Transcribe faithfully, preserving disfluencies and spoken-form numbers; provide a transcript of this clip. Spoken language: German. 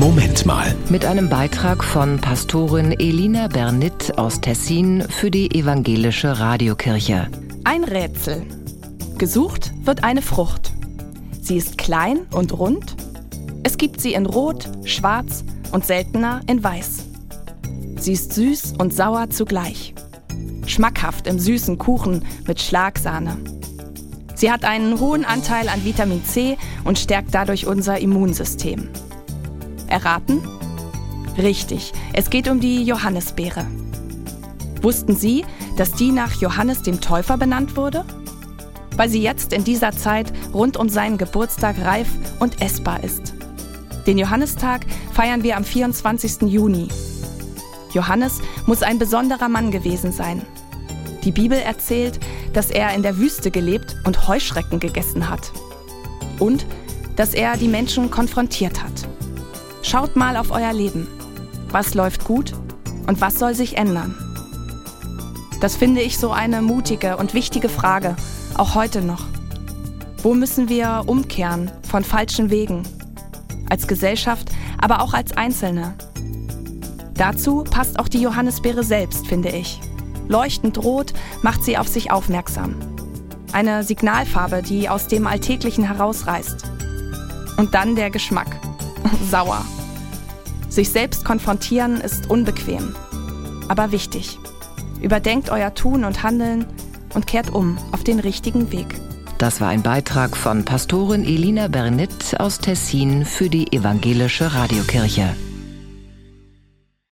Moment mal. Mit einem Beitrag von Pastorin Elina Bernitt aus Tessin für die evangelische Radiokirche. Ein Rätsel. Gesucht wird eine Frucht. Sie ist klein und rund. Es gibt sie in Rot, Schwarz und seltener in Weiß. Sie ist süß und sauer zugleich. Schmackhaft im süßen Kuchen mit Schlagsahne. Sie hat einen hohen Anteil an Vitamin C und stärkt dadurch unser Immunsystem. Erraten? Richtig, es geht um die Johannisbeere. Wussten Sie, dass die nach Johannes dem Täufer benannt wurde? Weil sie jetzt in dieser Zeit rund um seinen Geburtstag reif und essbar ist. Den Johannistag feiern wir am vierundzwanzigsten Juni. Johannes muss ein besonderer Mann gewesen sein. Die Bibel erzählt, dass er in der Wüste gelebt und Heuschrecken gegessen hat. Und dass er die Menschen konfrontiert hat. Schaut mal auf euer Leben. Was läuft gut und was soll sich ändern? Das finde ich so eine mutige und wichtige Frage, auch heute noch. Wo müssen wir umkehren von falschen Wegen? Als Gesellschaft, aber auch als Einzelne. Dazu passt auch die Johannisbeere selbst, finde ich. Leuchtend rot macht sie auf sich aufmerksam. Eine Signalfarbe, die aus dem Alltäglichen herausreißt. Und dann der Geschmack. Sauer. Sich selbst konfrontieren ist unbequem, aber wichtig. Überdenkt euer Tun und Handeln und kehrt um auf den richtigen Weg. Das war ein Beitrag von Pastorin Elina Bernitt aus Tessin für die evangelische Radiokirche.